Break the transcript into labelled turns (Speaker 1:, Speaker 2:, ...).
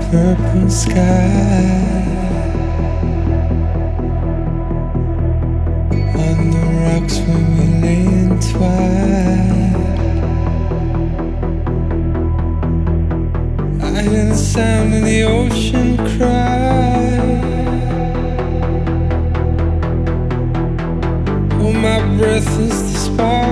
Speaker 1: purple sky. On the rocks when we lay entwined, I hear the sound of the ocean cry.